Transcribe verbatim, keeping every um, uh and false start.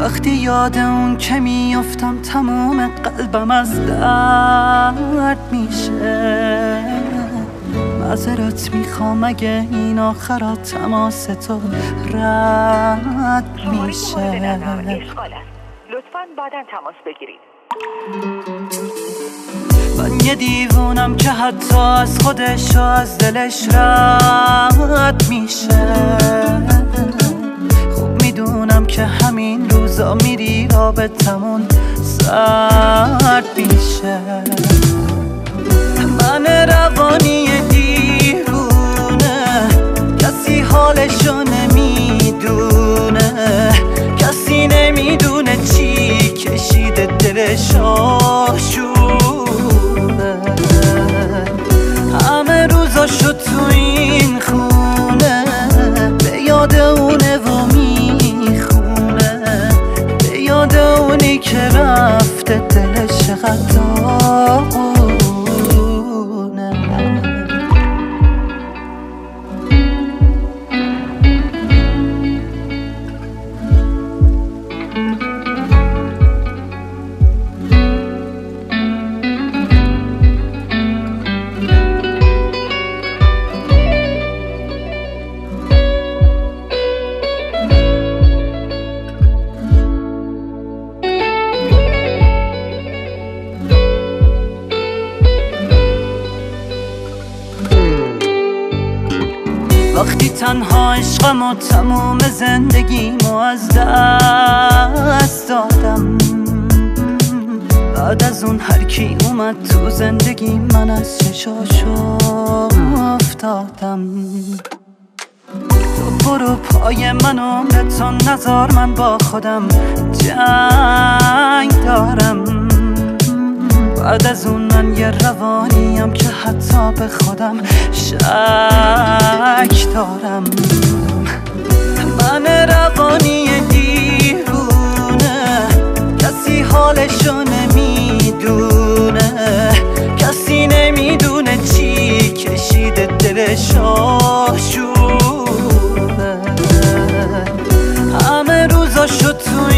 وقتی یاد اون که میافتم تمام قلبم از درد میشه. معذرت میخوام اگه این آخرات تماس تو رد میشه. لطفاً بعداً تماس بگیرید. من یه دیوونم که حتی از خودش و از دلش رد میشه. خوب میدونم که همین روزا میری رابطمون سرد میشه. من روانی دیوونه، کسی حالشو نمیدونه، کسی نمیدونه چی کشیده دلش آشونه. همه روزاشو تو این خونه به یاد اونه و میخونه، به یاد اونی که رفته دلش چقدر وقتی تنها عشقم و تموم زندگیمو از دست دادم، بعد از اون هر کی اومد تو زندگی من از چشاشو افتادم. تو برو پای من عمرتو نذار، من با خودم جنگ دارم. بعد از اون من یه روانیم که حتی به خودم شک دارم. من روانی دیوونه، کسی حالشو نمیدونه، کسی نمیدونه چی کشیده دلش آشونه. همه روزاشو تو